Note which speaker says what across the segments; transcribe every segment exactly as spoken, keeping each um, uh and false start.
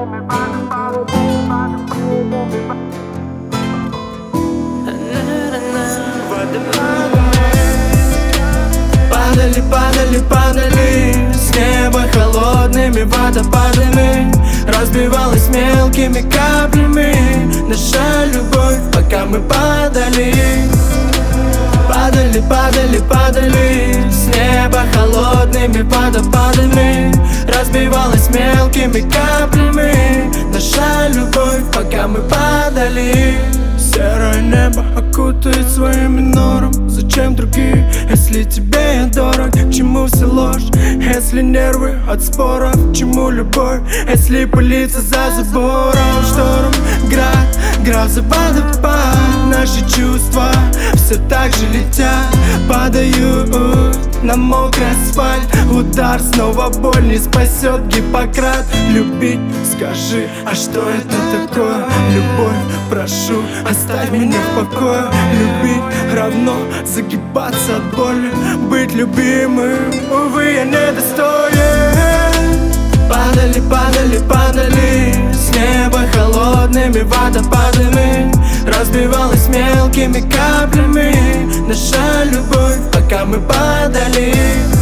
Speaker 1: Падали, падали, падали с неба холодными водопадами. Разбивалась мелкими каплями наша любовь, пока мы падали. Падали, падали, падали с неба холодными водопадами. Разбивалась мелкими каплями наша любовь, пока мы падали. Серое небо окутает своим минором. Зачем другие, если тебе я дорог? К чему вся ложь, если нервы от споров? К чему любовь, если пылится за забором? Шторм, град, гроза, водопад. Наши чувства все так же летят, падают на мокрый асфальт. Удар, снова боль, не спасет Гиппократ. Любить, скажи, а что это такое? Любовь, прошу, оставь меня в покое. Любить равно загибаться от боли. Быть любимым, увы, я недостоин. Падали, падали, падали с неба холодными водопадами. Разбивалась мелкими каплями наша любовь, пока мы падали.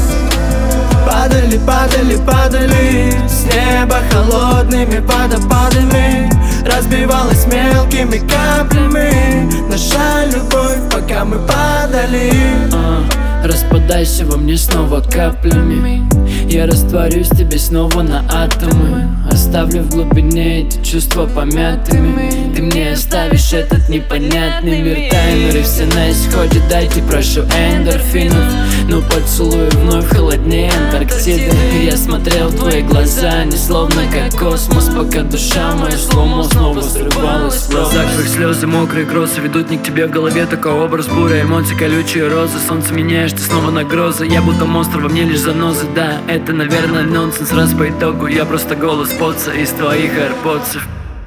Speaker 1: Падали, падали, падали с неба холодными водопадами. Разбивалась мелкими каплями наша любовь, пока мы падали.
Speaker 2: uh, Распадайся во мне снова каплями. Я растворюсь в тебе снова на атомы. Оставлю в глубине эти чувства помятыми. Ты мне оставишь этот непонятный мир. Таймеры все на исходе, дайте, прошу, эндорфинов. Но поцелуй вновь холоднее Антарктиды. Я смотрел в твои глаза, не словно как космос, пока душа моя сломо снова срывалась. В глазах твоих слезы, мокрые грозы ведут не к тебе в голове. Такой образ, буря, эмоции, колючие розы. Солнце меняешь, ты снова на грозы. Я будто монстр, во мне лишь занозы. Да, это, наверное, нонсенс. Раз по итогу я просто голос поца из твоих аирподсов.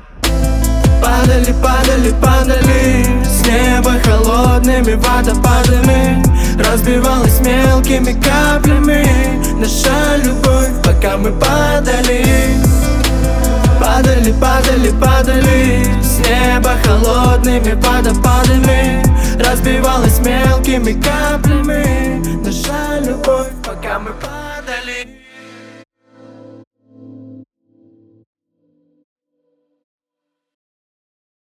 Speaker 1: Падали, падали, падали с неба холодными водопадами. Разбивалась мелкими каплями наша любовь, пока мы падали. Падали, падали, падали с неба холодными водопадами. Разбивалась мелкими каплями наша любовь, пока мы падали.